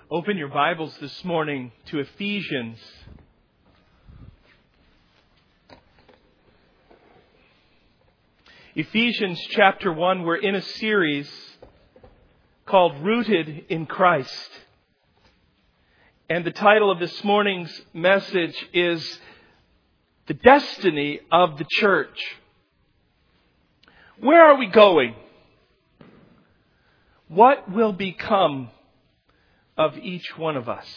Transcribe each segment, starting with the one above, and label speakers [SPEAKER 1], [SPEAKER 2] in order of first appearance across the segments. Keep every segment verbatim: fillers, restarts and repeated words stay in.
[SPEAKER 1] Open your Bibles this morning to Ephesians. Ephesians chapter one, we're in a series called Rooted in Christ. And the title of this morning's message is The Destiny of the Church. Where are we going? What will become of each one of us?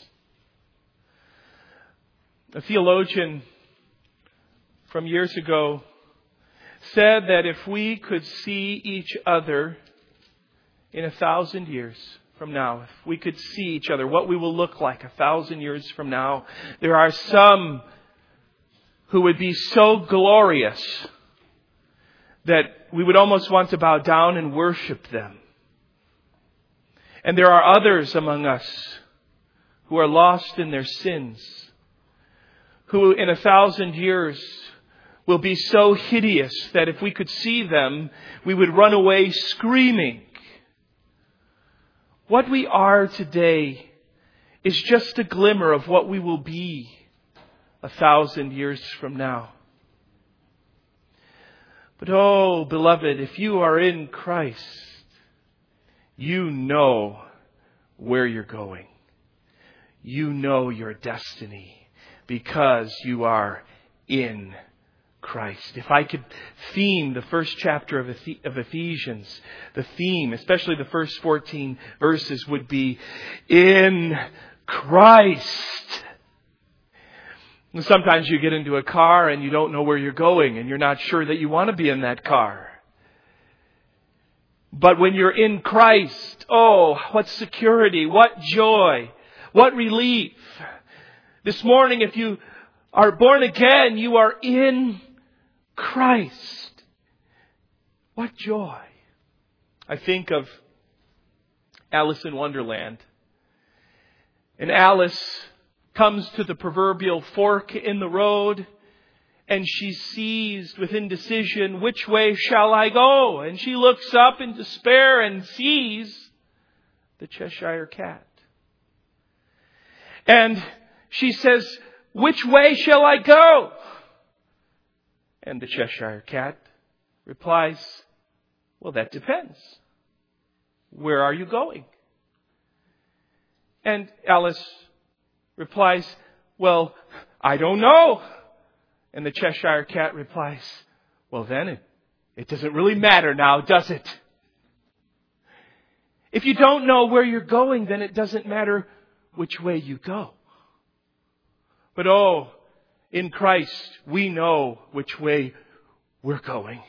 [SPEAKER 1] A theologian from years ago said that if we could see each other in a thousand years from now, if we could see each other, what we will look like a thousand years from now, there are some who would be so glorious that we would almost want to bow down and worship them. And there are others among us who are lost in their sins, who in a thousand years will be so hideous that if we could see them, we would run away screaming. What we are today is just a glimmer of what we will be a thousand years from now. But oh, beloved, if you are in Christ, you know where you're going. You know your destiny because you are in Christ. If I could theme the first chapter of Ephesians, the theme, especially the first fourteen verses, would be in Christ. And sometimes you get into a car and you don't know where you're going and you're not sure that you want to be in that car. But when you're in Christ, oh, what security, what joy, what relief. This morning, if you are born again, you are in Christ. What joy. I think of Alice in Wonderland. And Alice comes to the proverbial fork in the road, and she's seized with indecision. Which way shall I go? And she looks up in despair and sees the Cheshire Cat. And she says, which way shall I go? And the Cheshire Cat replies, well, that depends. Where are you going? And Alice replies, well, I don't know. And the Cheshire Cat replies, well then, it, it doesn't really matter now, does it? If you don't know where you're going, then it doesn't matter which way you go. But oh, in Christ, we know which way we're going.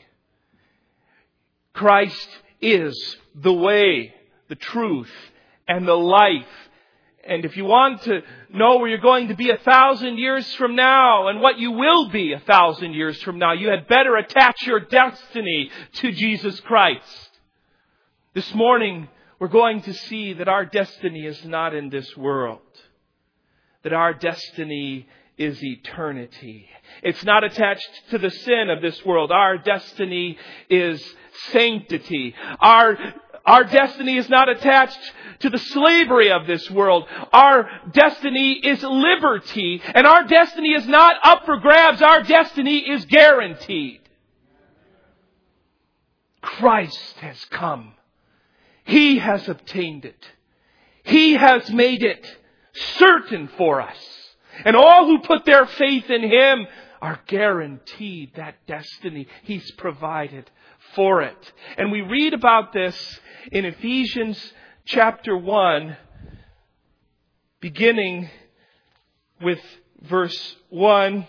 [SPEAKER 1] Christ is the way, the truth, and the life. And if you want to know where you're going to be a thousand years from now and what you will be a thousand years from now, you had better attach your destiny to Jesus Christ. This morning, we're going to see that our destiny is not in this world. That our destiny is eternity. It's not attached to the sin of this world. Our destiny is sanctity. Our Our destiny is not attached to the slavery of this world. Our destiny is liberty. And our destiny is not up for grabs. Our destiny is guaranteed. Christ has come. He has obtained it. He has made it certain for us. And all who put their faith in Him are guaranteed that destiny. He's provided for it. And we read about this in Ephesians chapter one, beginning with verse one.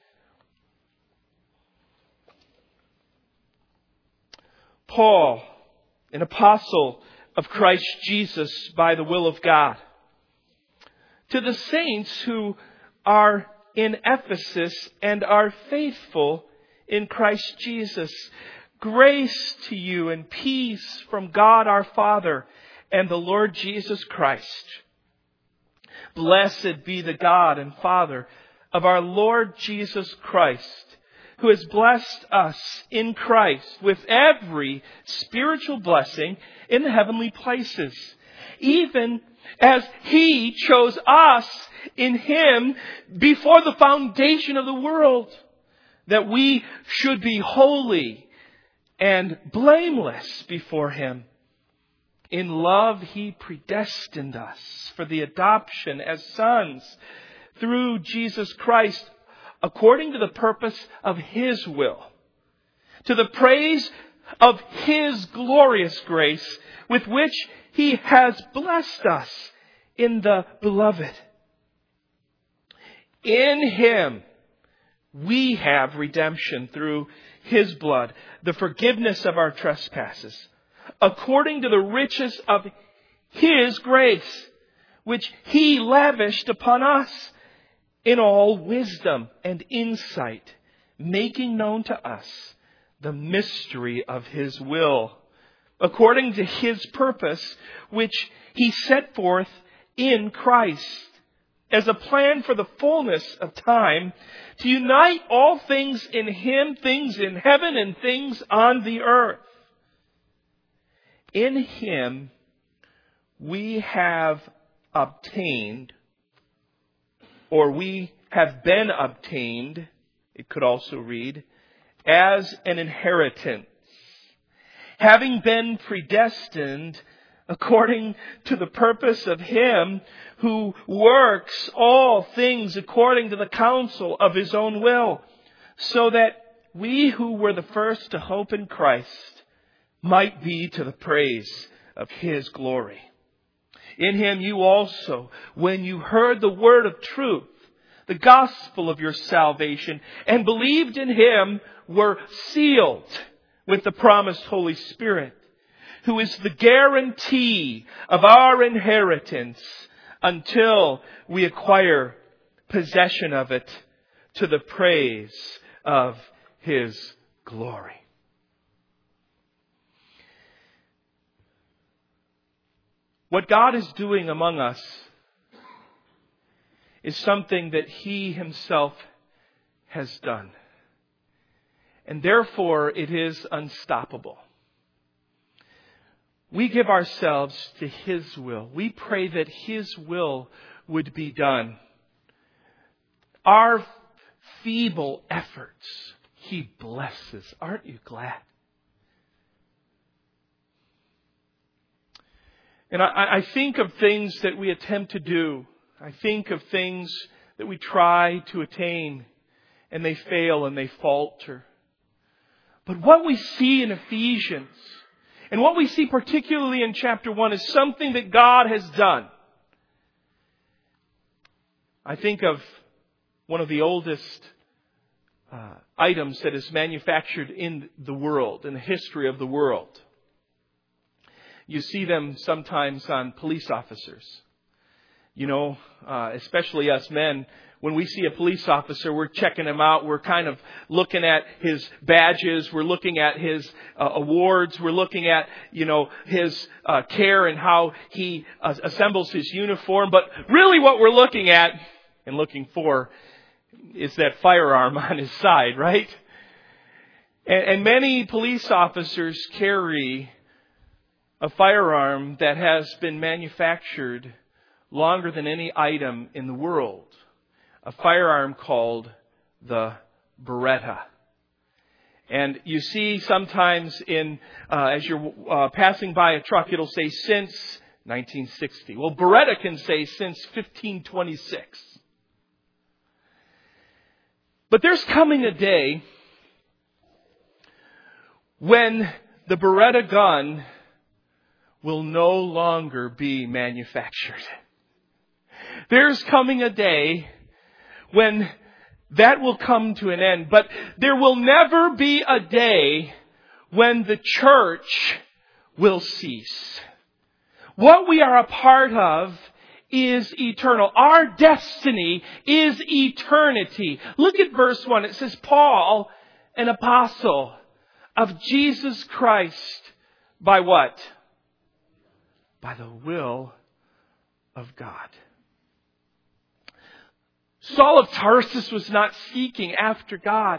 [SPEAKER 1] Paul, an apostle of Christ Jesus by the will of God, to the saints who are in Ephesus and are faithful in Christ Jesus, grace to you and peace from God our Father and the Lord Jesus Christ. Blessed be the God and Father of our Lord Jesus Christ, who has blessed us in Christ with every spiritual blessing in the heavenly places, even as He chose us in Him before the foundation of the world, that we should be holy and blameless before Him. In love, He predestined us for the adoption as sons through Jesus Christ, according to the purpose of His will, to the praise of His glorious grace, with which He has blessed us in the Beloved. In Him we have redemption through His blood, the forgiveness of our trespasses, according to the riches of His grace, which He lavished upon us in all wisdom and insight, making known to us the mystery of His will, according to His purpose, which He set forth in Christ, as a plan for the fullness of time, to unite all things in Him, things in heaven and things on the earth. In Him we have obtained, or we have been obtained, it could also read, as an inheritance, having been predestined according to the purpose of Him who works all things according to the counsel of His own will, so that we who were the first to hope in Christ might be to the praise of His glory. In Him you also, when you heard the word of truth, the gospel of your salvation, and believed in Him, were sealed with the promised Holy Spirit, who is the guarantee of our inheritance until we acquire possession of it to the praise of His glory. What God is doing among us is something that He Himself has done. And therefore it is unstoppable. We give ourselves to His will. We pray that His will would be done. Our feeble efforts He blesses. Aren't you glad? And I, I think of things that we attempt to do. I think of things that we try to attain, and they fail and they falter. But what we see in Ephesians, and what we see particularly in chapter one, is something that God has done. I think of one of the oldest uh, items that is manufactured in the world, in the history of the world. You see them sometimes on police officers. You know, uh, especially us men, when we see a police officer, we're checking him out. We're kind of looking at his badges. We're looking at his uh, awards. We're looking at, you know, his uh, care and how he uh, assembles his uniform. But really what we're looking at and looking for is that firearm on his side, right? And, and many police officers carry a firearm that has been manufactured longer than any item in the world. A firearm called the Beretta. And you see sometimes in uh, as you're uh, passing by a truck, it'll say since nineteen sixty. Well, Beretta can say since fifteen twenty-six. But there's coming a day when the Beretta gun will no longer be manufactured. There's coming a day when that will come to an end. But there will never be a day when the church will cease. What we are a part of is eternal. Our destiny is eternity. Look at verse one. It says, Paul, an apostle of Jesus Christ, by what? By the will of God. Saul of Tarsus was not seeking after God.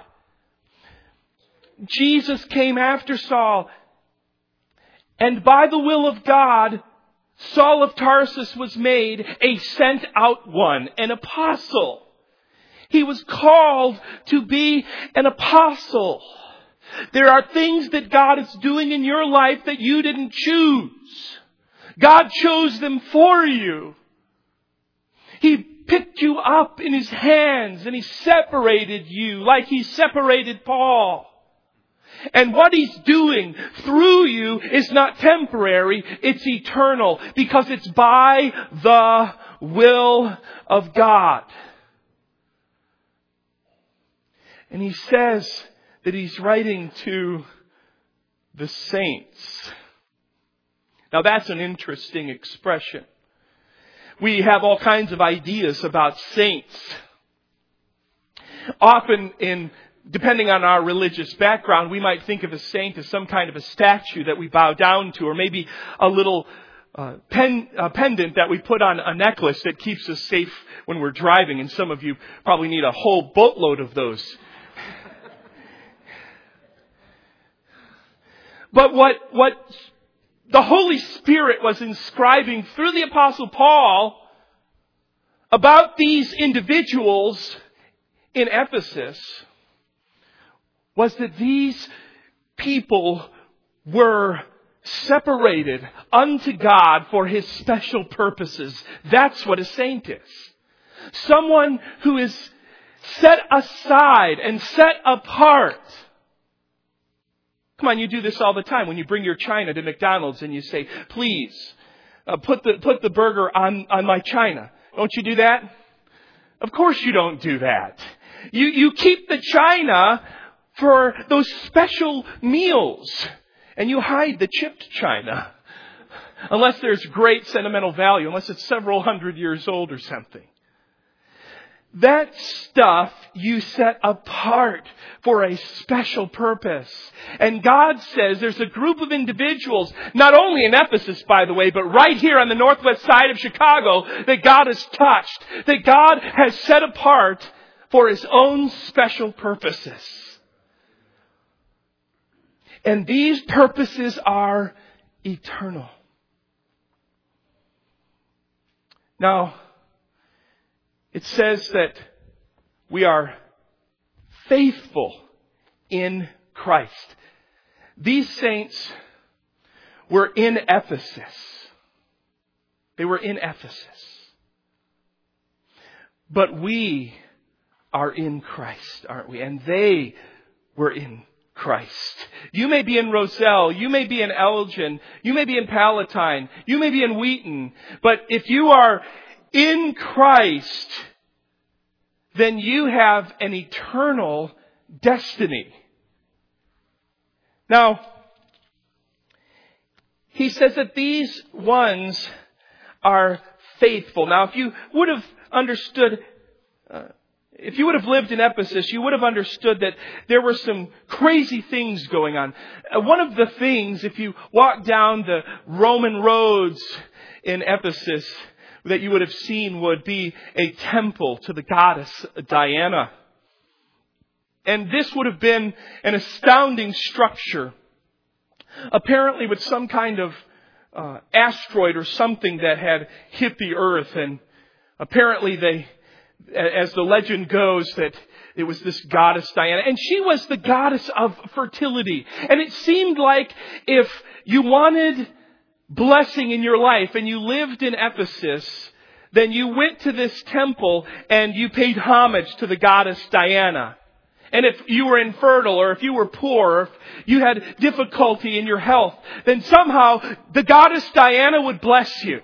[SPEAKER 1] Jesus came after Saul. And by the will of God, Saul of Tarsus was made a sent out one, an apostle. He was called to be an apostle. There are things that God is doing in your life that you didn't choose. God chose them for you. He picked you up in His hands and He separated you like He separated Paul. And what He's doing through you is not temporary, it's eternal, because it's by the will of God. And He says that He's writing to the saints. Now that's an interesting expression. We have all kinds of ideas about saints. Often in Depending on our religious background, we might think of a saint as some kind of a statue that we bow down to, or maybe a little uh, pen, uh, pendant that we put on a necklace that keeps us safe when we're driving. And some of you probably need a whole boatload of those. But what, what the Holy Spirit was inscribing through the Apostle Paul about these individuals in Ephesus was that these people were separated unto God for His special purposes. That's what a saint is. Someone who is set aside and set apart. Come on, you do this all the time when you bring your china to McDonald's and you say, please, uh, put the put the burger on, on my china. Don't you do that? Of course you don't do that. You you keep the china for those special meals. And you hide the chipped china. Unless there's great sentimental value. Unless it's several hundred years old or something. That stuff you set apart for a special purpose. And God says there's a group of individuals, not only in Ephesus, by the way, but right here on the northwest side of Chicago, that God has touched. That God has set apart for His own special purposes. And these purposes are eternal. Now, it says that we are faithful in Christ. These saints were in Ephesus. They were in Ephesus. But we are in Christ, aren't we? And they were in Christ. You may be in Roselle, you may be in Elgin, you may be in Palatine, you may be in Wheaton, but if you are in Christ, then you have an eternal destiny. Now, he says that these ones are faithful. Now, if you would have understood uh, If you would have lived in Ephesus, you would have understood that there were some crazy things going on. One of the things, if you walk down the Roman roads in Ephesus, that you would have seen would be a temple to the goddess Diana. And this would have been an astounding structure, apparently with some kind of uh, asteroid or something that had hit the earth. And apparently they... As the legend goes, that it was this goddess Diana. And she was the goddess of fertility. And it seemed like if you wanted blessing in your life and you lived in Ephesus, then you went to this temple and you paid homage to the goddess Diana. And if you were infertile, or if you were poor, or if you had difficulty in your health, then somehow the goddess Diana would bless you.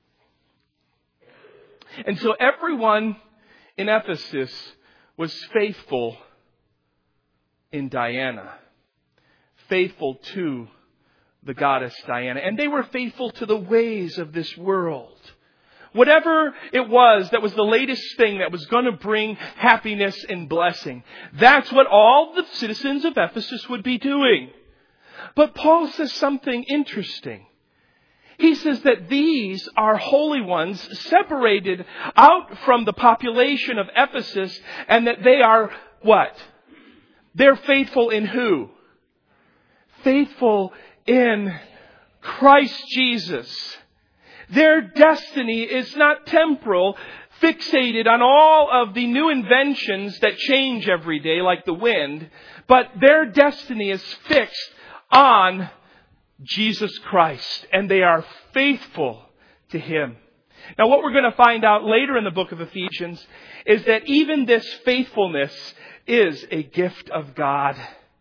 [SPEAKER 1] And so everyone in Ephesus was faithful in Diana. Faithful to the goddess Diana. And they were faithful to the ways of this world. Whatever it was that was the latest thing that was going to bring happiness and blessing. That's what all the citizens of Ephesus would be doing. But Paul says something interesting. He says that these are holy ones separated out from the population of Ephesus, and that they are what? They're faithful in who? Faithful in Christ Jesus. Their destiny is not temporal, fixated on all of the new inventions that change every day like the wind, but their destiny is fixed on Jesus Christ, and they are faithful to Him. Now, what we're going to find out later in the book of Ephesians is that even this faithfulness is a gift of God.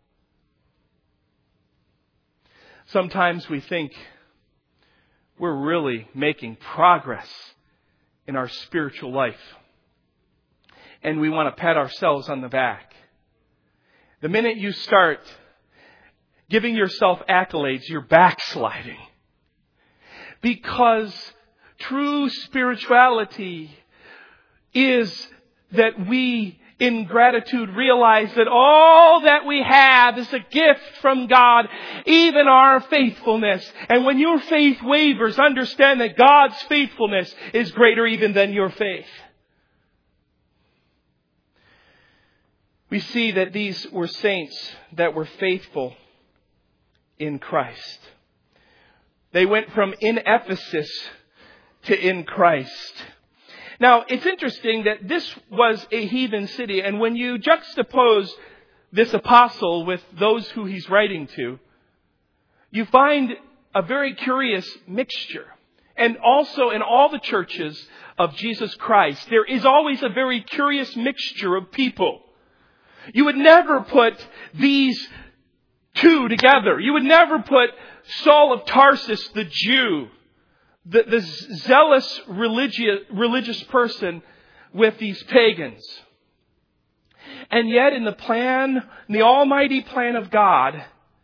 [SPEAKER 1] Sometimes we think we're really making progress in our spiritual life, and we want to pat ourselves on the back. The minute you start giving yourself accolades, you're backsliding. Because true spirituality is that we, in gratitude, realize that all that we have is a gift from God, even our faithfulness. And when your faith wavers, understand that God's faithfulness is greater even than your faith. We see that these were saints that were faithful in Christ. They went from in Ephesus to in Christ. Now, it's interesting that this was a heathen city, and when you juxtapose this apostle with those who he's writing to, you find a very curious mixture. And also in all the churches of Jesus Christ, there is always a very curious mixture of people. You would never put these two together. You would never put Saul of Tarsus, the Jew, the, the zealous religious, religious person, with these pagans. And yet in the plan, in the almighty plan of God,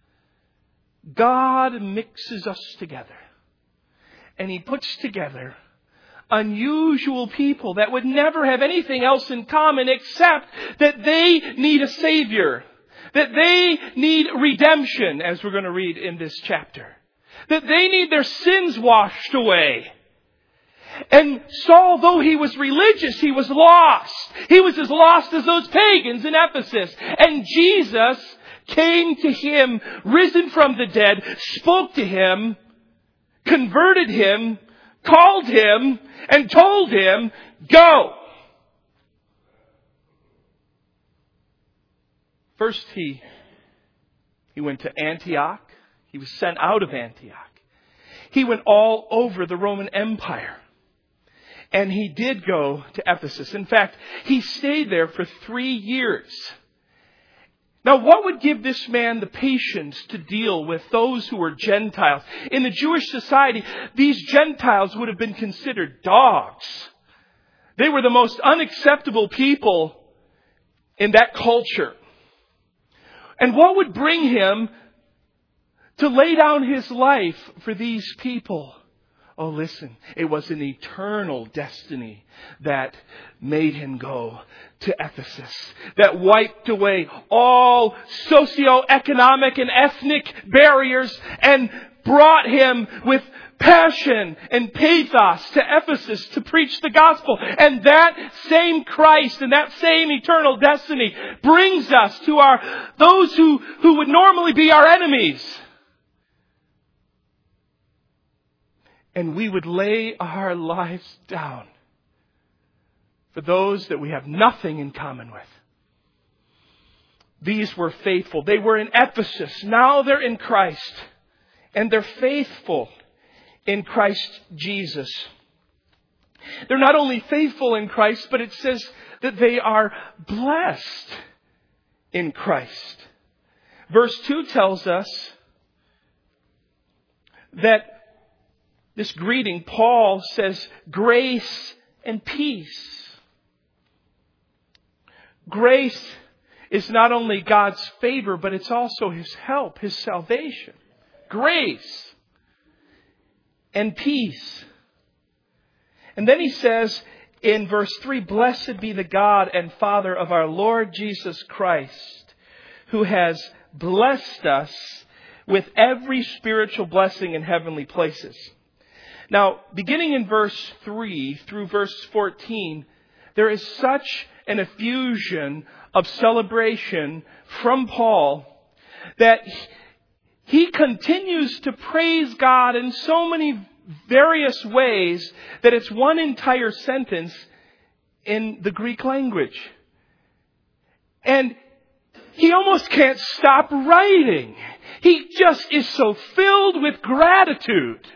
[SPEAKER 1] God mixes us together. And He puts together unusual people that would never have anything else in common except that they need a Savior. That they need redemption, as we're going to read in this chapter. That they need their sins washed away. And Saul, though he was religious, he was lost. He was as lost as those pagans in Ephesus. And Jesus came to him, risen from the dead, spoke to him, converted him, called him, and told him, go. First, he, he went to Antioch. He was sent out of Antioch. He went all over the Roman Empire. And he did go to Ephesus. In fact, he stayed there for three years. Now, what would give this man the patience to deal with those who were Gentiles? In the Jewish society, these Gentiles would have been considered dogs. They were the most unacceptable people in that culture. And what would bring him to lay down his life for these people? Oh, listen, it was an eternal destiny that made him go to Ephesus, that wiped away all socioeconomic and ethnic barriers and brought him with passion and pathos to Ephesus to preach the gospel. And that same Christ and that same eternal destiny brings us to our those who, who would normally be our enemies. And we would lay our lives down for those that we have nothing in common with. These were faithful. They were in Ephesus. Now they're in Christ. And they're faithful in Christ Jesus. They're not only faithful in Christ, but it says that they are blessed in Christ. Verse two tells us that this greeting, Paul says, grace and peace. Grace is not only God's favor, but it's also His help, His salvation. Grace and peace. And then he says in verse three, blessed be the God and Father of our Lord Jesus Christ, who has blessed us with every spiritual blessing in heavenly places. Now, beginning in verse three through verse fourteen, there is such an effusion of celebration from Paul that he continues to praise God in so many various ways that it's one entire sentence in the Greek language. And he almost can't stop writing. He just is so filled with gratitude.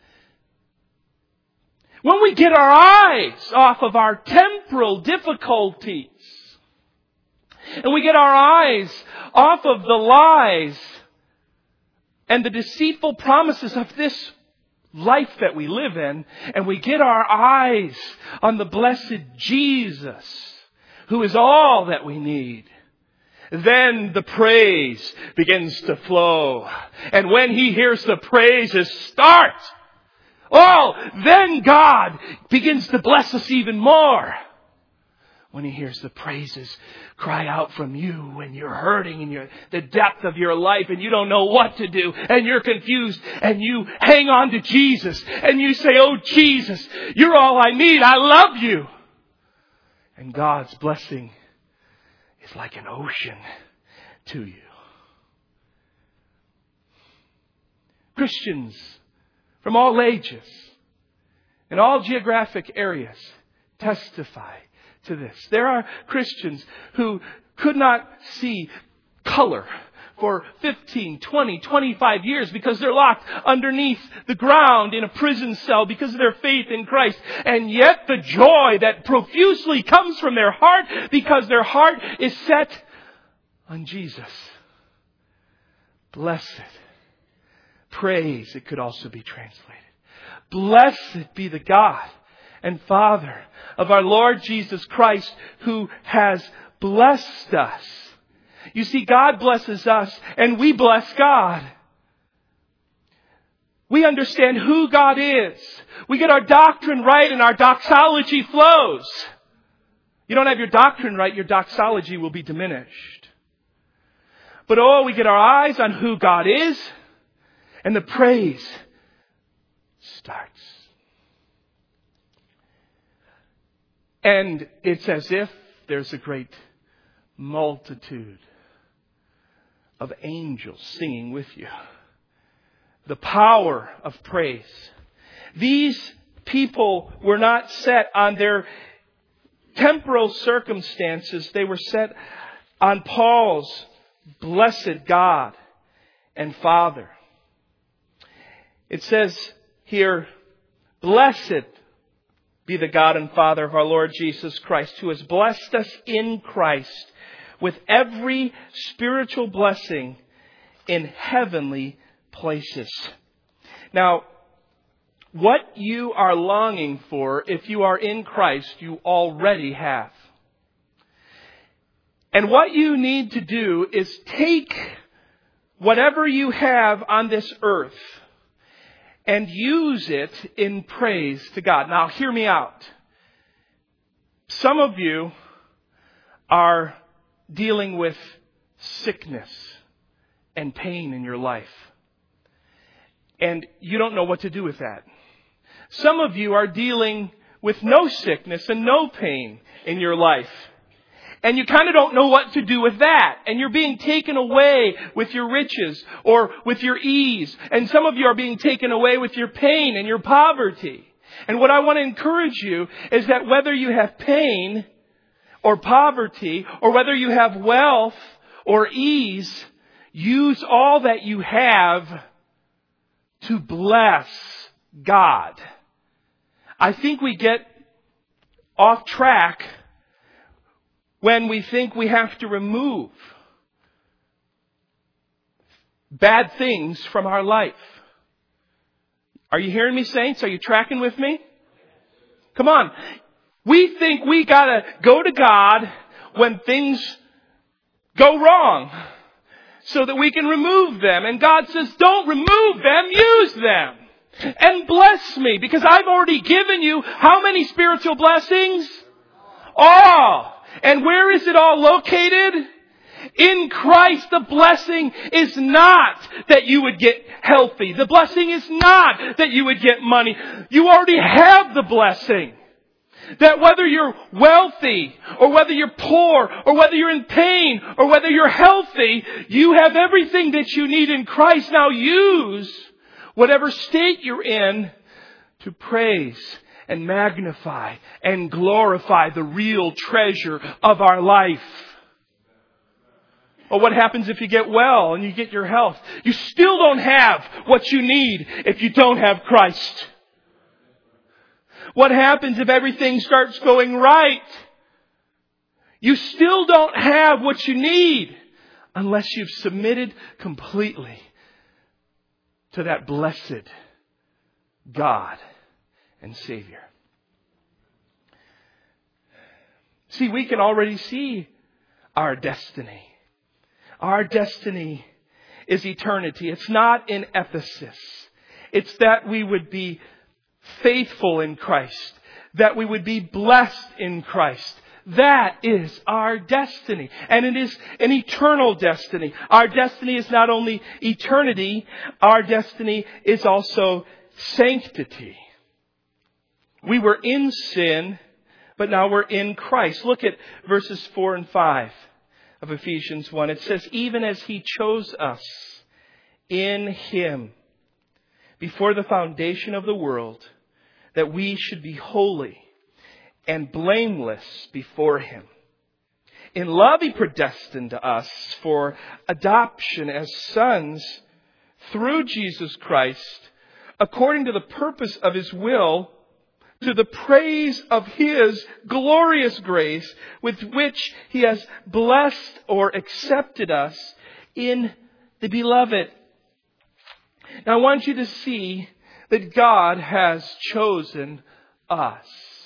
[SPEAKER 1] When we get our eyes off of our temporal difficulties, and we get our eyes off of the lies and the deceitful promises of this life that we live in, and we get our eyes on the blessed Jesus, who is all that we need, then the praise begins to flow. And when He hears the praises start, oh, then God begins to bless us even more. When He hears the praises cry out from you when you're hurting in your, the depth of your life and you don't know what to do and you're confused and you hang on to Jesus and you say, oh Jesus, you're all I need. I love you. And God's blessing is like an ocean to you. Christians from all ages and all geographic areas testify to this. There are Christians who could not see color for fifteen, twenty, twenty-five years because they're locked underneath the ground in a prison cell because of their faith in Christ. And yet the joy that profusely comes from their heart because their heart is set on Jesus. Blessed. Praise, it could also be translated. Blessed be the God and Father of our Lord Jesus Christ, who has blessed us. You see, God blesses us and we bless God. We understand who God is. We get our doctrine right and our doxology flows. You don't have your doctrine right, your doxology will be diminished. But oh, we get our eyes on who God is and the praise starts. And it's as if there's a great multitude of angels singing with you. The power of praise. These people were not set on their temporal circumstances. They were set on Paul's blessed God and Father. It says here, blessed be the God and Father of our Lord Jesus Christ, who has blessed us in Christ with every spiritual blessing in heavenly places. Now, what you are longing for, if you are in Christ, you already have. And what you need to do is take whatever you have on this earth and use it in praise to God. Now, hear me out. Some of you are dealing with sickness and pain in your life. And you don't know what to do with that. Some of you are dealing with no sickness and no pain in your life. And you kind of don't know what to do with that. And you're being taken away with your riches or with your ease. And some of you are being taken away with your pain and your poverty. And what I want to encourage you is that whether you have pain or poverty, or whether you have wealth or ease, use all that you have to bless God. I think we get off track when we think we have to remove bad things from our life. Are you hearing me, saints? Are you tracking with me? Come on. We think we gotta go to God when things go wrong so that we can remove them. And God says, don't remove them, use them. And bless me, because I've already given you how many spiritual blessings? All. And where is it all located? In Christ. The blessing is not that you would get healthy. The blessing is not that you would get money. You already have the blessing. That whether you're wealthy, or whether you're poor, or whether you're in pain, or whether you're healthy, you have everything that you need in Christ. Now use whatever state you're in to praise and magnify and glorify the real treasure of our life. Or what happens if you get well and you get your health? You still don't have what you need if you don't have Christ. What happens if everything starts going right? You still don't have what you need unless you've submitted completely to that blessed God and Savior. See, we can already see our destiny. Our destiny is eternity. It's not in Ephesus. It's that we would be faithful in Christ, that we would be blessed in Christ. That is our destiny. And it is an eternal destiny. Our destiny is not only eternity, our destiny is also sanctity. We were in sin, but now we're in Christ. Look at verses four and five of Ephesians one. It says, even as He chose us in Him before the foundation of the world, that we should be holy and blameless before Him. In love He predestined us for adoption as sons through Jesus Christ, according to the purpose of His will, to the praise of His glorious grace with which He has blessed or accepted us in the Beloved. Now I want you to see that God has chosen us.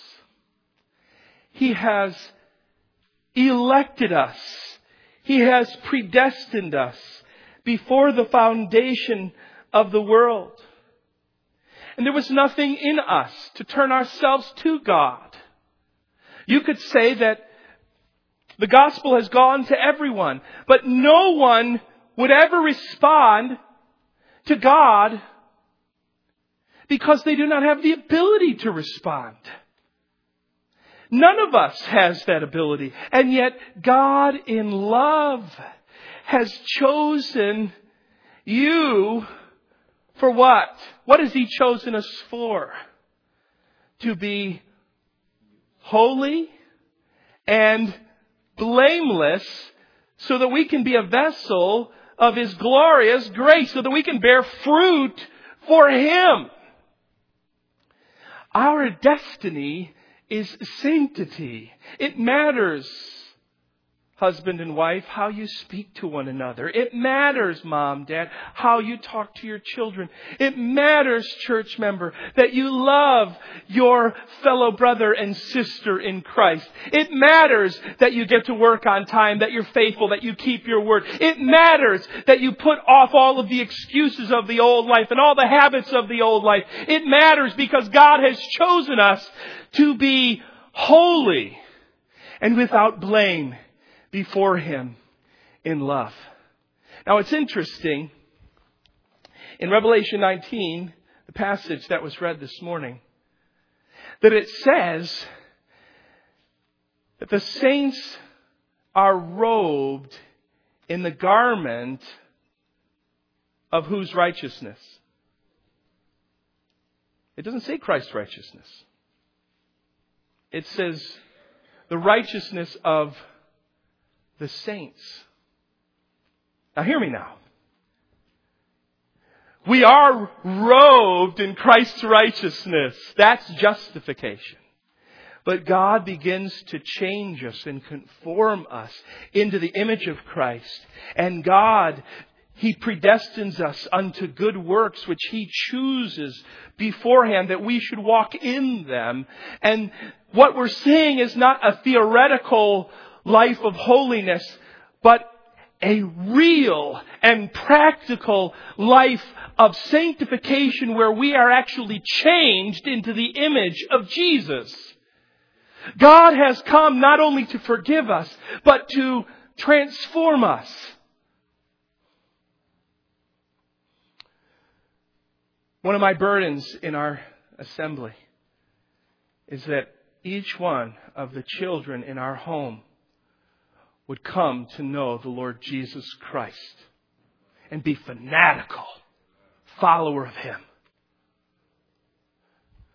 [SPEAKER 1] He has elected us. He has predestined us before the foundation of the world. And there was nothing in us to turn ourselves to God. You could say that the gospel has gone to everyone, but no one would ever respond to God because they do not have the ability to respond. None of us has that ability. And yet God in love has chosen you for what? What has He chosen us for? To be holy and blameless so that we can be a vessel of His glorious grace, so that we can bear fruit for Him. Our destiny is sanctity. It matters, husband and wife, how you speak to one another. It matters, mom, dad, how you talk to your children. It matters, church member, that you love your fellow brother and sister in Christ. It matters that you get to work on time, that you're faithful, that you keep your word. It matters that you put off all of the excuses of the old life and all the habits of the old life. It matters because God has chosen us to be holy and without blame before Him in love. Now it's interesting, in Revelation nineteen, the passage that was read this morning, that it says that the saints are robed in the garment of whose righteousness? It doesn't say Christ's righteousness. It says the righteousness of the saints. Now hear me now. We are robed in Christ's righteousness. That's justification. But God begins to change us and conform us into the image of Christ. And God, He predestines us unto good works, which He chooses beforehand that we should walk in them. And what we're seeing is not a theoretical life of holiness, but a real and practical life of sanctification where we are actually changed into the image of Jesus. God has come not only to forgive us, but to transform us. One of my burdens in our assembly is that each one of the children in our home would come to know the Lord Jesus Christ and be fanatical follower of Him.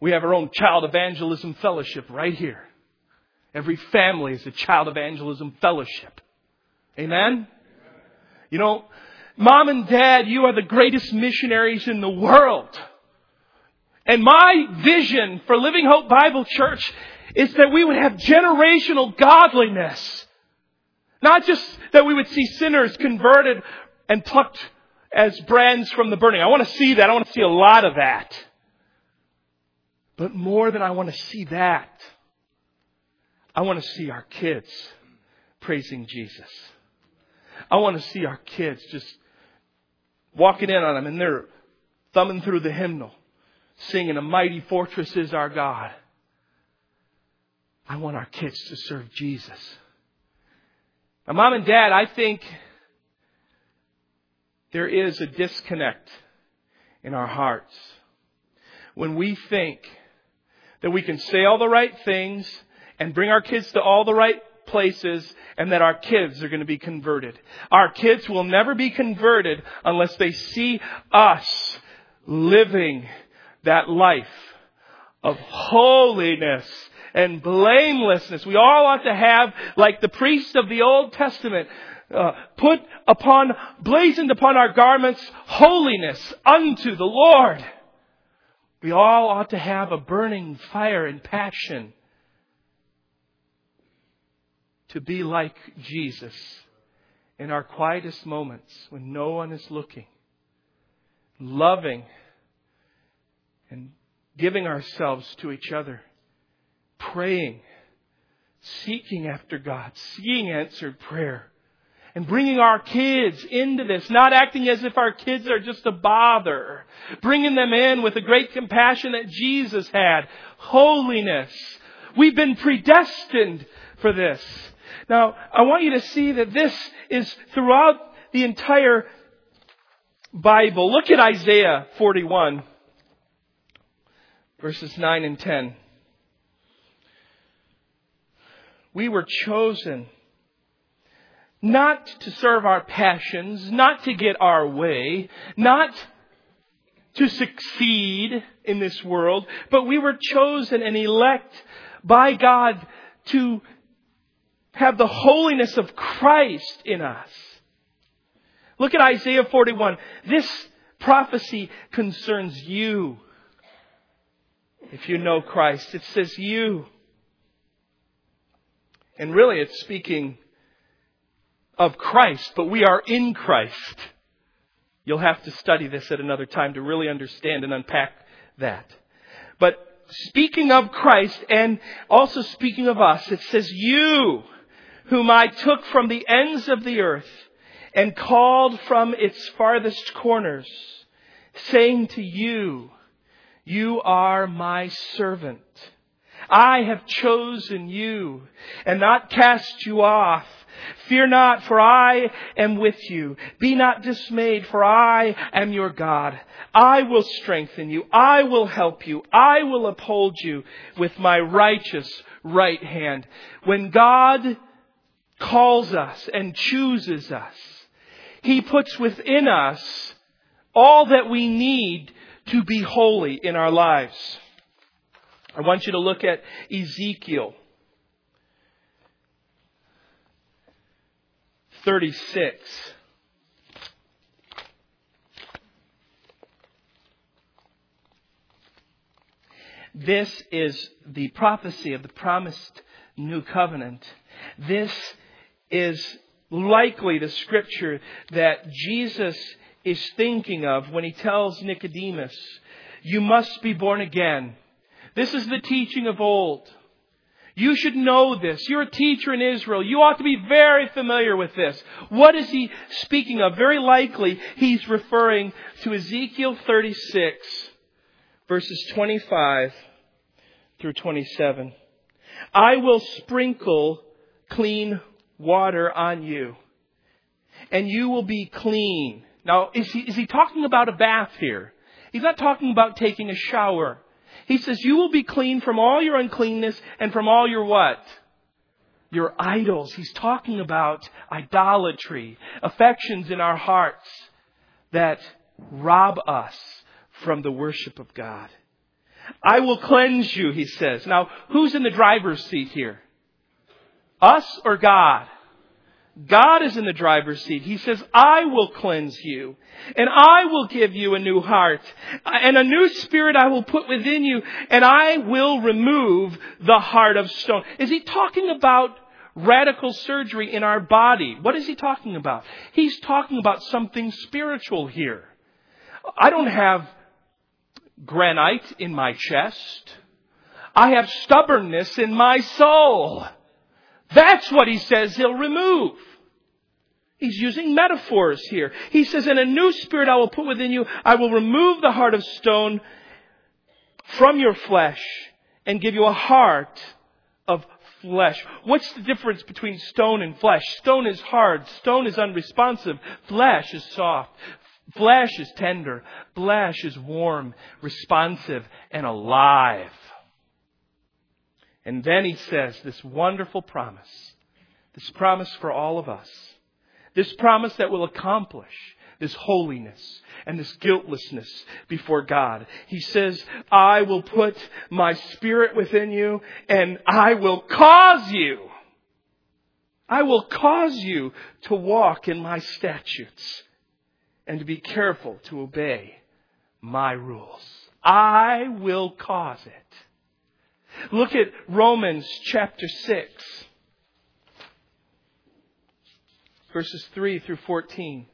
[SPEAKER 1] We have our own child evangelism fellowship right here. Every family is a child evangelism fellowship. Amen? You know, Mom and Dad, you are the greatest missionaries in the world. And my vision for Living Hope Bible Church is that we would have generational godliness. Not just that we would see sinners converted and plucked as brands from the burning. I want to see that. I want to see a lot of that. But more than I want to see that, I want to see our kids praising Jesus. I want to see our kids just walking in on them and they're thumbing through the hymnal, singing, "A mighty fortress is our God." I want our kids to serve Jesus. Now, Mom and Dad, I think there is a disconnect in our hearts when we think that we can say all the right things and bring our kids to all the right places and that our kids are going to be converted. Our kids will never be converted unless they see us living that life of holiness and blamelessness. We all ought to have, like the priests of the Old Testament, uh, put upon, blazoned upon our garments, holiness unto the Lord. We all ought to have a burning fire and passion to be like Jesus in our quietest moments when no one is looking. Loving and giving ourselves to each other. Praying. Seeking after God. Seeing answered prayer. And bringing our kids into this. Not acting as if our kids are just a bother. Bringing them in with the great compassion that Jesus had. Holiness. We've been predestined for this. Now, I want you to see that this is throughout the entire Bible. Look at Isaiah forty-one. Verses nine and ten. We were chosen not to serve our passions, not to get our way, not to succeed in this world, but we were chosen and elect by God to have the holiness of Christ in us. Look at Isaiah forty-one. This prophecy concerns you. If you know Christ, it says you. And really it's speaking of Christ, but we are in Christ. You'll have to study this at another time to really understand and unpack that. But speaking of Christ and also speaking of us, it says, "You, whom I took from the ends of the earth and called from its farthest corners, saying to you, you are my servant. I have chosen you and not cast you off. Fear not, for I am with you. Be not dismayed, for I am your God. I will strengthen you. I will help you. I will uphold you with my righteous right hand." When God calls us and chooses us, He puts within us all that we need to be holy in our lives. I want you to look at Ezekiel thirty-six. This is the prophecy of the promised new covenant. This is likely the scripture that Jesus is thinking of when He tells Nicodemus, "You must be born again." This is the teaching of old. You should know this. You're a teacher in Israel. You ought to be very familiar with this. What is He speaking of? Very likely He's referring to Ezekiel thirty-six, verses twenty-five through twenty-seven. "I will sprinkle clean water on you, and you will be clean." Now, is he, is he talking about a bath here? He's not talking about taking a shower. He says, you will be clean from all your uncleanness and from all your what? Your idols. He's talking about idolatry, affections in our hearts that rob us from the worship of God. I will cleanse you, he says. Now, who's in the driver's seat here? Us or God? God is in the driver's seat. He says, I will cleanse you, and I will give you a new heart, and a new spirit I will put within you, and I will remove the heart of stone. Is he talking about radical surgery in our body? What is he talking about? He's talking about something spiritual here. I don't have granite in my chest. I have stubbornness in my soul. That's what he says he'll remove. He's using metaphors here. He says, in a new spirit I will put within you. I will remove the heart of stone from your flesh and give you a heart of flesh. What's the difference between stone and flesh? Stone is hard. Stone is unresponsive. Flesh is soft. Flesh is tender. Flesh is warm, responsive, and alive. And then he says this wonderful promise. This promise for all of us. This promise that will accomplish this holiness and this guiltlessness before God. He says, I will put my spirit within you and I will cause you. I will cause you to walk in my statutes and to be careful to obey my rules. I will cause it. Look at Romans chapter six, verses three through fourteen.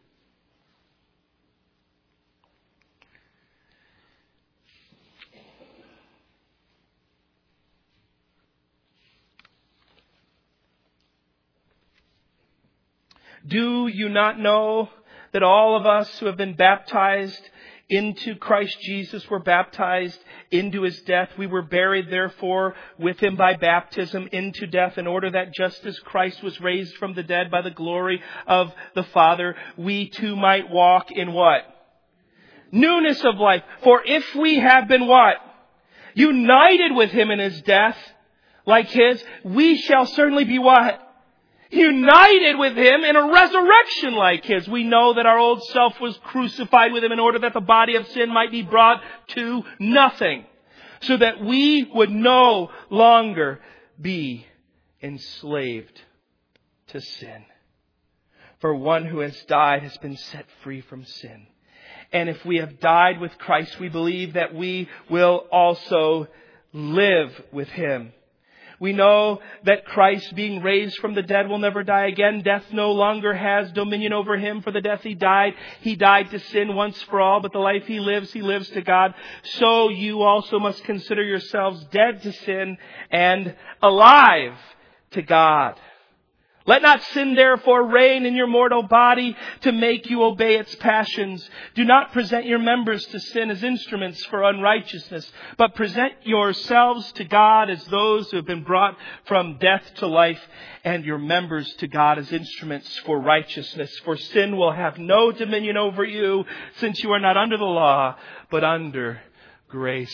[SPEAKER 1] Do you not know that all of us who have been baptized into Christ Jesus were baptized into his death? We were buried, therefore, with him by baptism into death, in order that just as Christ was raised from the dead by the glory of the Father, we too might walk in what? Newness of life. For if we have been what? United with him in his death, like his, we shall certainly be what? United with him in a resurrection like his. We know that our old self was crucified with him in order that the body of sin might be brought to nothing, so that we would no longer be enslaved to sin. For one who has died has been set free from sin. And if we have died with Christ, we believe that we will also live with him. We know that Christ, being raised from the dead, will never die again. Death no longer has dominion over him. For the death he died, he died to sin once for all. But the life he lives, he lives to God. So you also must consider yourselves dead to sin and alive to God. Let not sin therefore reign in your mortal body to make you obey its passions. Do not present your members to sin as instruments for unrighteousness, but present yourselves to God as those who have been brought from death to life, and your members to God as instruments for righteousness. For sin will have no dominion over you, since you are not under the law, but under grace.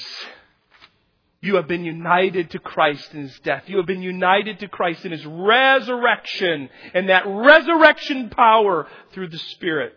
[SPEAKER 1] You have been united to Christ in his death. You have been united to Christ in his resurrection, and that resurrection power through the Spirit.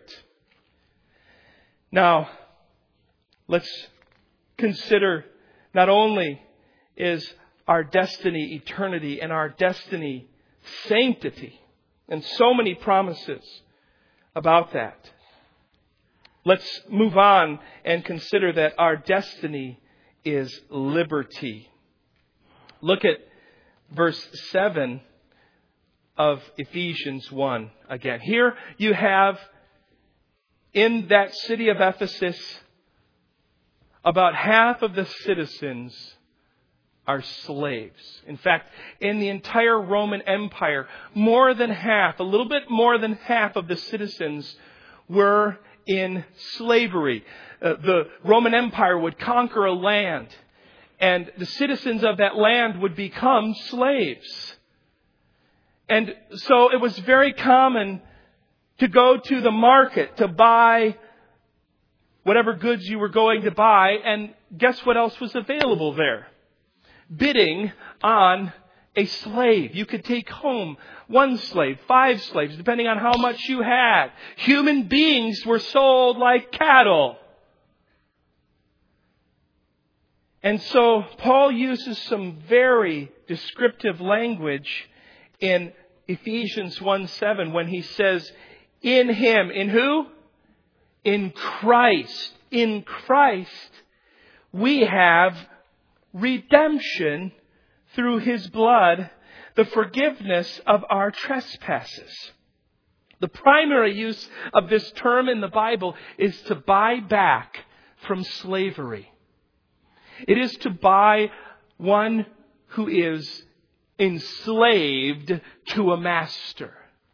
[SPEAKER 1] Now, let's consider not only is our destiny eternity and our destiny sanctity, and so many promises about that. Let's move on and consider that our destiny is liberty. Look at verse seven of Ephesians one again. Here you have in that city of Ephesus, about half of the citizens are slaves. In fact, in the entire Roman Empire, more than half, a little bit more than half of the citizens were in slavery. Uh, the Roman Empire would conquer a land, and the citizens of that land would become slaves. And so it was very common to go to the market to buy whatever goods you were going to buy, and guess what else was available there? Bidding on a slave. You could take home one slave, five slaves, depending on how much you had. Human beings were sold like cattle. And so Paul uses some very descriptive language in Ephesians one seven when he says, in Him. In who? In Christ. In Christ we have redemption through His blood, the forgiveness of our trespasses. The primary use of this term in the Bible is to buy back from slavery. It is to buy one who is enslaved to a master.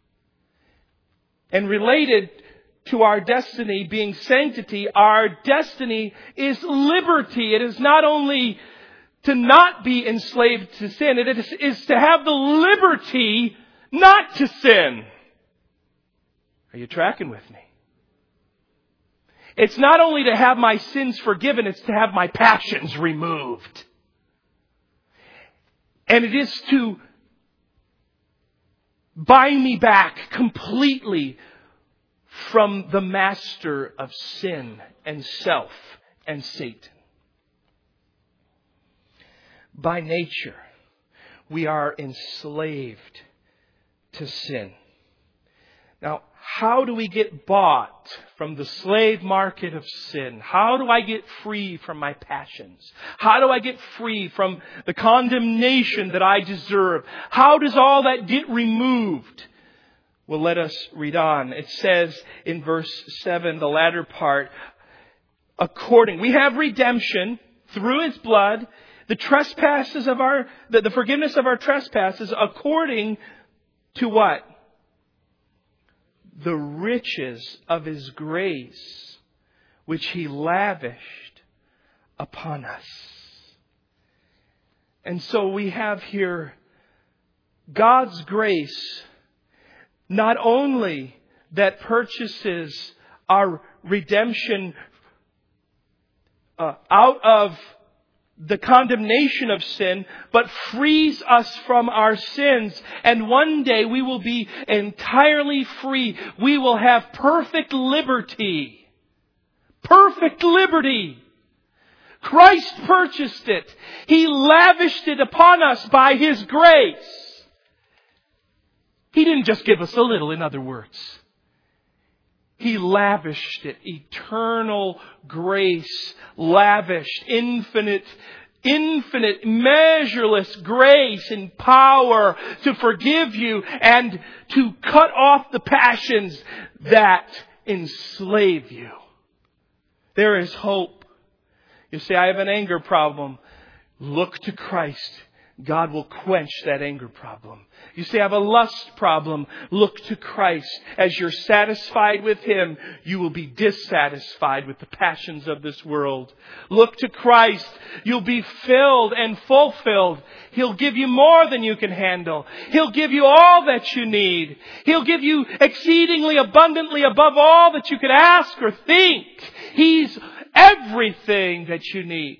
[SPEAKER 1] And related to our destiny being sanctity, our destiny is liberty. It is not only to not be enslaved to sin, it is, is to have the liberty not to sin. Are you tracking with me? It's not only to have my sins forgiven, it's to have my passions removed. And it is to buy me back completely from the master of sin and self and Satan. By nature, we are enslaved to sin. Now, how do we get bought from the slave market of sin? How do I get free from my passions? How do I get free from the condemnation that I deserve? How does all that get removed? Well, let us read on. It says in verse seven, the latter part, according, we have redemption through His blood, the trespasses of our, the, the forgiveness of our trespasses, according to what? The riches of His grace, which He lavished upon us. And so we have here God's grace, not only that purchases our redemption uh, out of the condemnation of sin, but frees us from our sins. And one day we will be entirely free. We will have perfect liberty. Perfect liberty. Christ purchased it. He lavished it upon us by His grace. He didn't just give us a little, in other words. He lavished it. Eternal grace. Lavished. Infinite, infinite, measureless grace and power to forgive you and to cut off the passions that enslave you. There is hope. You say, I have an anger problem. Look to Christ. God will quench that anger problem. You say, I have a lust problem. Look to Christ. As you're satisfied with Him, you will be dissatisfied with the passions of this world. Look to Christ. You'll be filled and fulfilled. He'll give you more than you can handle. He'll give you all that you need. He'll give you exceedingly abundantly above all that you could ask or think. He's everything that you need.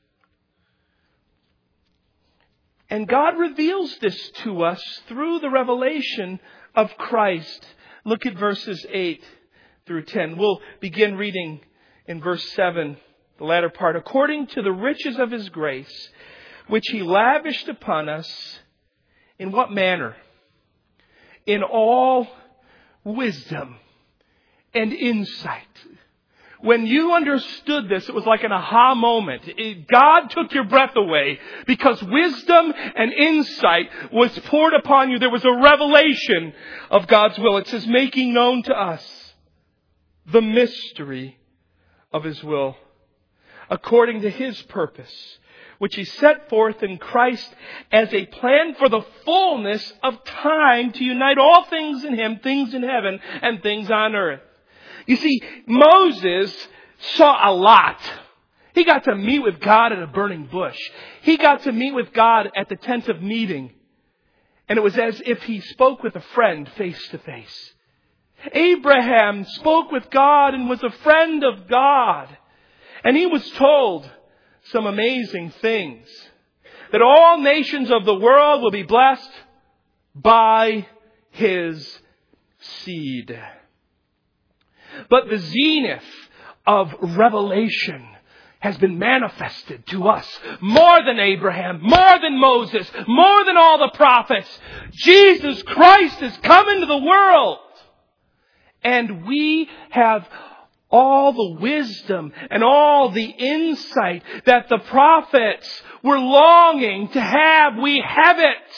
[SPEAKER 1] And God reveals this to us through the revelation of Christ. Look at verses eight through ten. We'll begin reading in verse seven, the latter part. According to the riches of His grace, which He lavished upon us, in what manner? In all wisdom and insight. When you understood this, it was like an aha moment. It, God took your breath away because wisdom and insight was poured upon you. There was a revelation of God's will. It says, making known to us the mystery of His will, according to His purpose, which He set forth in Christ as a plan for the fullness of time to unite all things in Him, things in heaven and things on earth. You see, Moses saw a lot. He got to meet with God at a burning bush. He got to meet with God at the tent of meeting. And it was as if he spoke with a friend face to face. Abraham spoke with God and was a friend of God. And he was told some amazing things. That all nations of the world will be blessed by his seed. But the zenith of revelation has been manifested to us more than Abraham, more than Moses, more than all the prophets. Jesus Christ has come into the world. And we have all the wisdom and all the insight that the prophets were longing to have. We have it.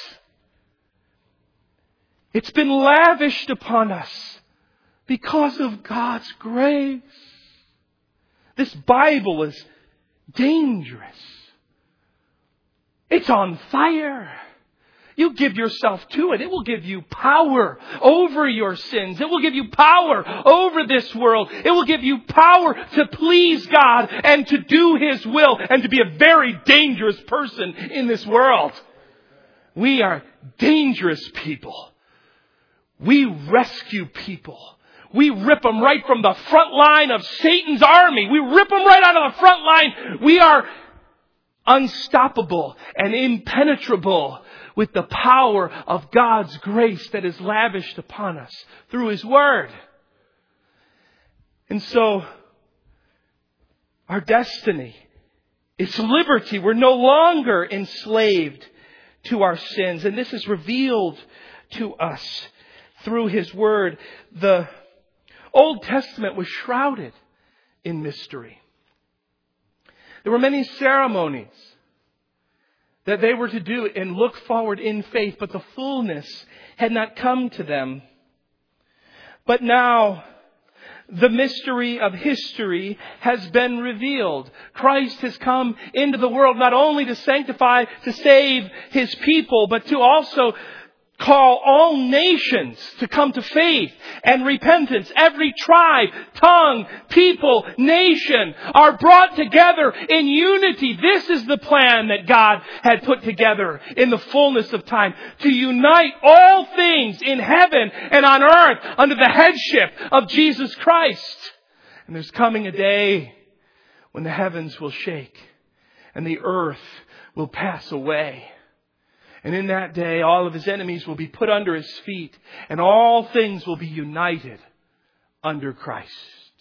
[SPEAKER 1] It's been lavished upon us because of God's grace. This Bible is dangerous. It's on fire. You give yourself to it. It will give you power over your sins. It will give you power over this world. It will give you power to please God and to do His will and to be a very dangerous person in this world. We are dangerous people. We rescue people. We rip them right from the front line of Satan's army. We rip them right out of the front line. We are unstoppable and impenetrable with the power of God's grace that is lavished upon us through His Word. And so, our destiny is liberty. We're no longer enslaved to our sins. And this is revealed to us through His Word. The Old Testament was shrouded in mystery. There were many ceremonies that they were to do and look forward in faith, but the fullness had not come to them. But now, the mystery of history has been revealed. Christ has come into the world not only to sanctify, to save His people, but to also call all nations to come to faith and repentance. Every tribe, tongue, people, nation are brought together in unity. This is the plan that God had put together in the fullness of time, to unite all things in heaven and on earth under the headship of Jesus Christ. And there's coming a day when the heavens will shake and the earth will pass away. And in that day, all of His enemies will be put under His feet, and all things will be united under Christ.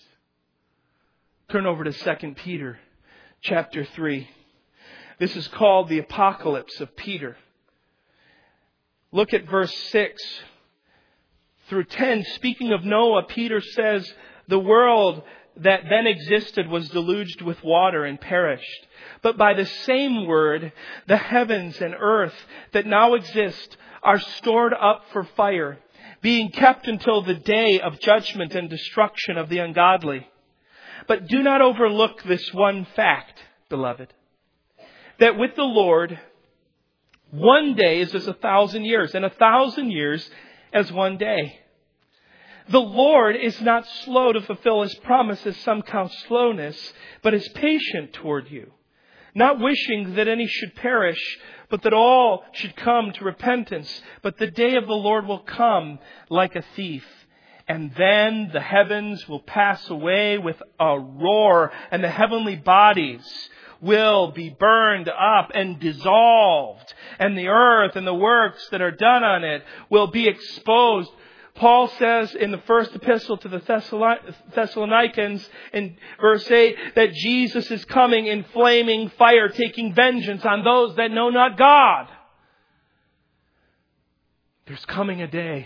[SPEAKER 1] Turn over to Second Peter chapter three. This is called the Apocalypse of Peter. Look at verse six through ten. Speaking of Noah, Peter says, "The world that then existed was deluged with water and perished. But by the same word, the heavens and earth that now exist are stored up for fire, being kept until the day of judgment and destruction of the ungodly. But do not overlook this one fact, beloved, that with the Lord, one day is as a thousand years, and a thousand years as one day. The Lord is not slow to fulfill His promise, as some count slowness, but is patient toward you, not wishing that any should perish, but that all should come to repentance. But the day of the Lord will come like a thief. And then the heavens will pass away with a roar, and the heavenly bodies will be burned up and dissolved, and the earth and the works that are done on it will be exposed." Paul says in the first epistle to the Thessalonians in verse eight that Jesus is coming in flaming fire, taking vengeance on those that know not God. There's coming a day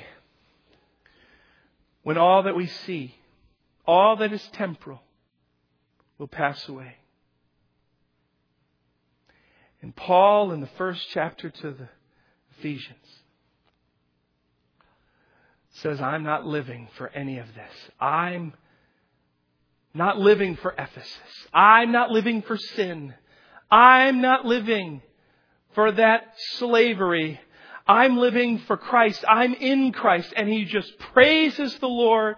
[SPEAKER 1] when all that we see, all that is temporal, will pass away. And Paul, in the first chapter to the Ephesians, says, I'm not living for any of this. I'm not living for Ephesus. I'm not living for sin. I'm not living for that slavery. I'm living for Christ. I'm in Christ. And he just praises the Lord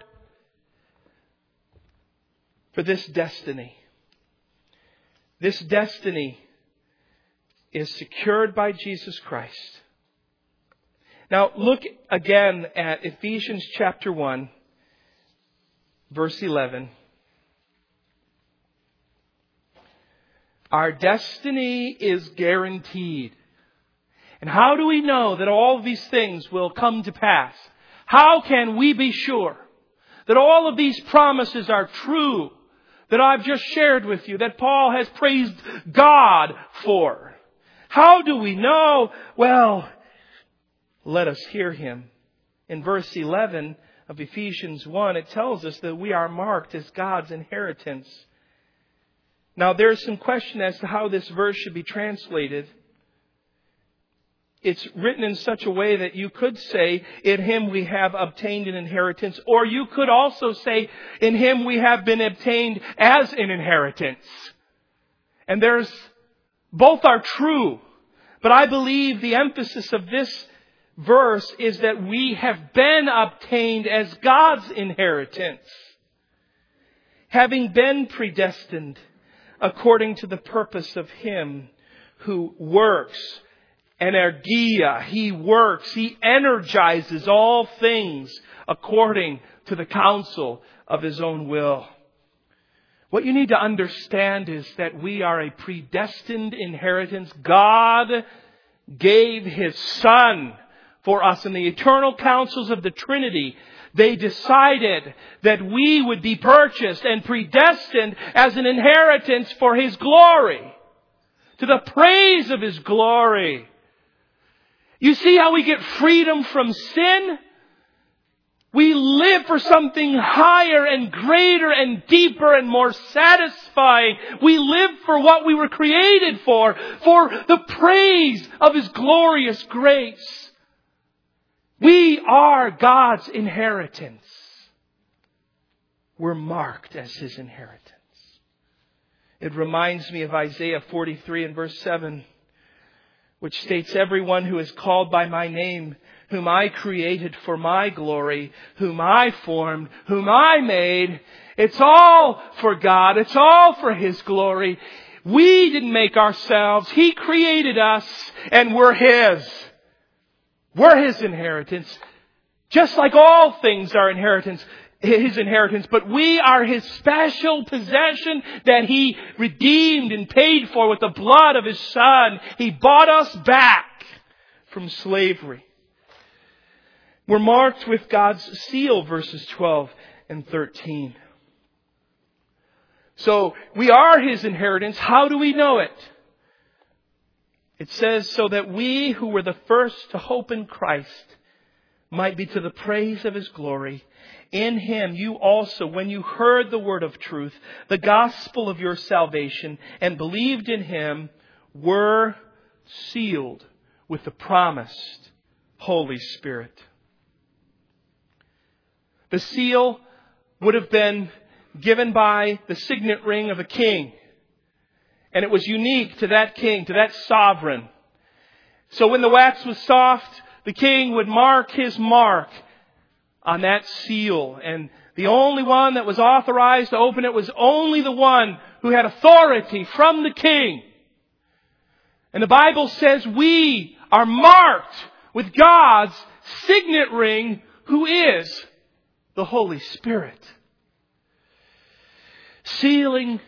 [SPEAKER 1] for this destiny. This destiny is secured by Jesus Christ. Now look again at Ephesians chapter one, verse eleven. Our destiny is guaranteed. And how do we know that all of these things will come to pass? How can we be sure that all of these promises are true that I've just shared with you, that Paul has praised God for. How do we know? Well, let us hear him. In verse eleven of Ephesians one, it tells us that we are marked as God's inheritance. Now, there's some question as to how this verse should be translated. It's written in such a way that you could say, in Him we have obtained an inheritance. Or you could also say, in Him we have been obtained as an inheritance. And there's, both are true. But I believe the emphasis of this verse is that we have been obtained as God's inheritance. Having been predestined according to the purpose of Him who works. Energia. He works. He energizes all things according to the counsel of His own will. What you need to understand is that we are a predestined inheritance. God gave His Son for us in the eternal counsels of the Trinity. They decided that we would be purchased and predestined as an inheritance for His glory, to the praise of His glory. You see how we get freedom from sin? We live for something higher and greater and deeper and more satisfying. We live for what we were created for, for the praise of His glorious grace. We are God's inheritance. We're marked as His inheritance. It reminds me of Isaiah forty-three and verse seven, which states, everyone who is called by my name, whom I created for my glory, whom I formed, whom I made. It's all for God. It's all for His glory. We didn't make ourselves. He created us and we're His. We're His inheritance. Just like all things are inheritance, His inheritance. But we are His special possession that He redeemed and paid for with the blood of His Son. He bought us back from slavery. We're marked with God's seal, verses twelve and thirteen. So we are His inheritance. How do we know it? It says, so that we who were the first to hope in Christ might be to the praise of His glory. In Him you also, when you heard the word of truth, the gospel of your salvation, and believed in Him, were sealed with the promised Holy Spirit. The seal would have been given by the signet ring of a king. And it was unique to that king, to that sovereign. So when the wax was soft, the king would mark his mark on that seal. And the only one that was authorized to open it was only the one who had authority from the king. And the Bible says we are marked with God's signet ring, who is the Holy Spirit. Sealing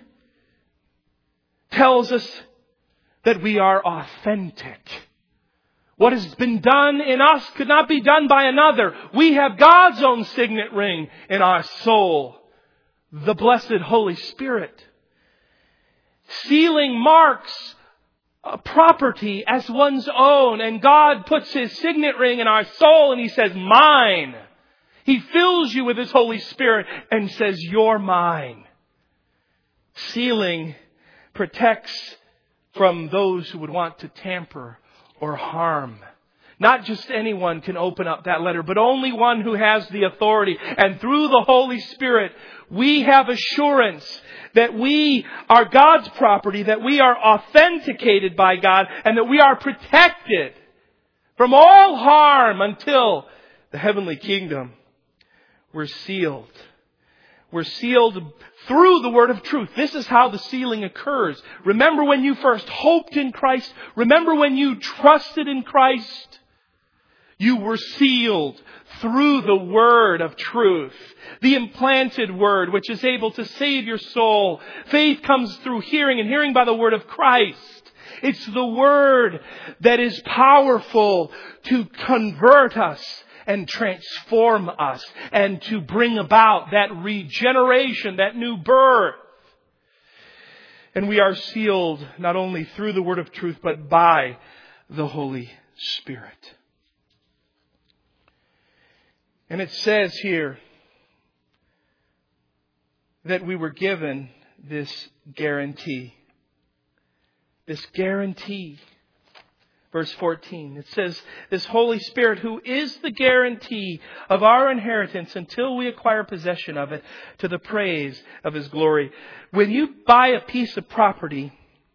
[SPEAKER 1] tells us that we are authentic. What has been done in us could not be done by another. We have God's own signet ring in our soul, the blessed Holy Spirit. Sealing marks a property as one's own, and God puts His signet ring in our soul and He says, mine. He fills you with His Holy Spirit and says, you're mine. Sealing protects from those who would want to tamper or harm. Not just anyone can open up that letter, but only one who has the authority. And through the Holy Spirit, we have assurance that we are God's property, that we are authenticated by God, and that we are protected from all harm until the heavenly kingdom. We're sealed. We're sealed through the word of truth. This is how the sealing occurs. Remember when you first hoped in Christ. Remember when you trusted in Christ. You were sealed through the word of truth. The implanted word which is able to save your soul. Faith comes through hearing, and hearing by the word of Christ. It's the word that is powerful to convert us and transform us and to bring about that regeneration, that new birth. And we are sealed not only through the word of truth, but by the Holy Spirit. And it says here that we were given this guarantee. This guarantee. Verse fourteen, it says, this Holy Spirit who is the guarantee of our inheritance until we acquire possession of it to the praise of His glory. When you buy a piece of property,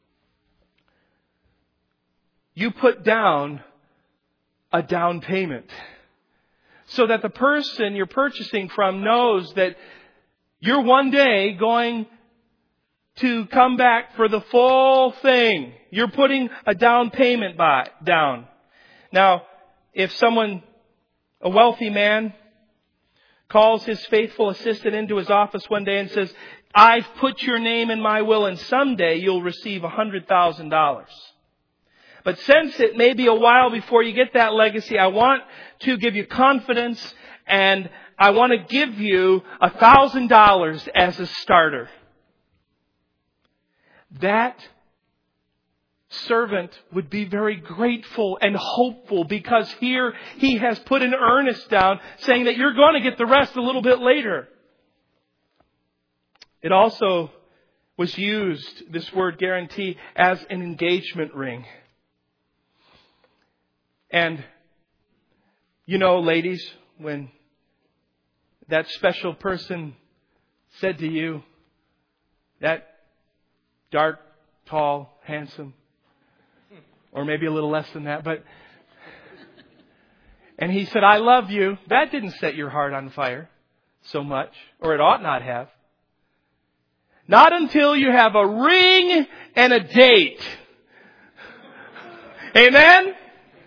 [SPEAKER 1] you put down a down payment so that the person you're purchasing from knows that you're one day going to come back for the full thing. You're putting a down payment by, down. Now, if someone, a wealthy man, calls his faithful assistant into his office one day and says, I've put your name in my will and someday you'll receive one hundred thousand dollars. But since it may be a while before you get that legacy, I want to give you confidence and I want to give you one thousand dollars as a starter. That servant would be very grateful and hopeful because here he has put an earnest down saying that you're going to get the rest a little bit later. It also was used, this word guarantee, as an engagement ring. And you know, ladies, when that special person said to you, that dark, tall, handsome, or maybe a little less than that, but, and he said, I love you. That didn't set your heart on fire so much, or it ought not have. Not until you have a ring and a date. Amen?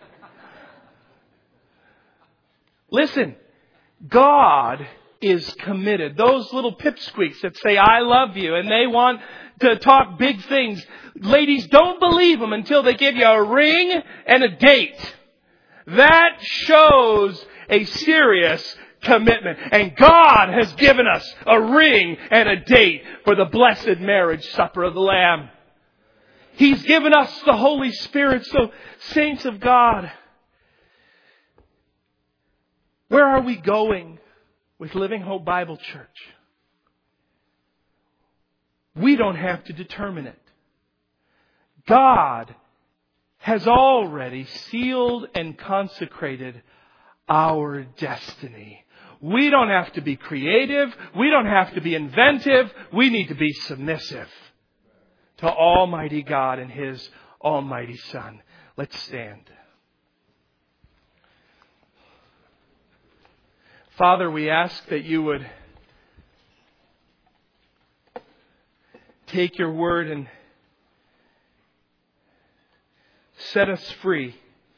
[SPEAKER 1] Listen, God is committed. Those little pipsqueaks that say, I love you, and they want to talk big things. Ladies, don't believe them until they give you a ring and a date. That shows a serious commitment. And God has given us a ring and a date for the blessed marriage supper of the Lamb. He's given us the Holy Spirit. So, saints of God, where are we going with Living Hope Bible Church? We don't have to determine it. God has already sealed and consecrated our destiny. We don't have to be creative. We don't have to be inventive. We need to be submissive to Almighty God and His Almighty Son. Let's stand. Father, we ask that you would take your word and set us free.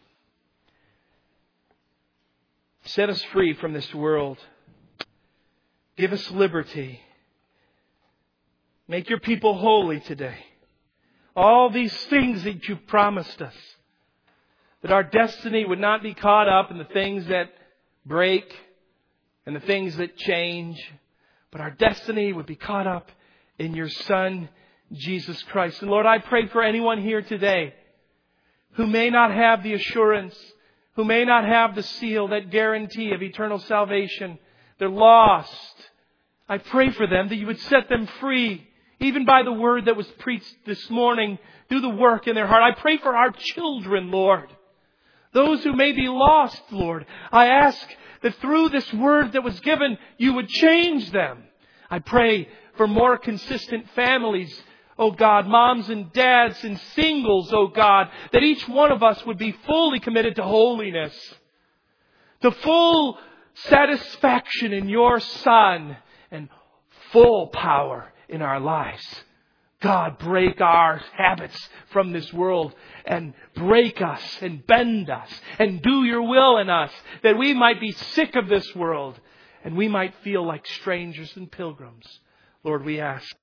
[SPEAKER 1] Set us free from this world. Give us liberty. Make your people holy today. All these things that you've promised us. That our destiny would not be caught up in the things that break and the things that change. But our destiny would be caught up in your Son, Jesus Christ. And Lord, I pray for anyone here today who may not have the assurance, who may not have the seal, that guarantee of eternal salvation. They're lost. I pray for them that you would set them free, even by the word that was preached this morning. Do the work in their heart. I pray for our children, Lord. Those who may be lost, Lord. I ask that through this word that was given, you would change them. I pray for more consistent families, oh God, moms and dads and singles, oh God, that each one of us would be fully committed to holiness, to full satisfaction in your Son and full power in our lives. God, break our habits from this world and break us and bend us and do your will in us, that we might be sick of this world and we might feel like strangers and pilgrims. Lord, we ask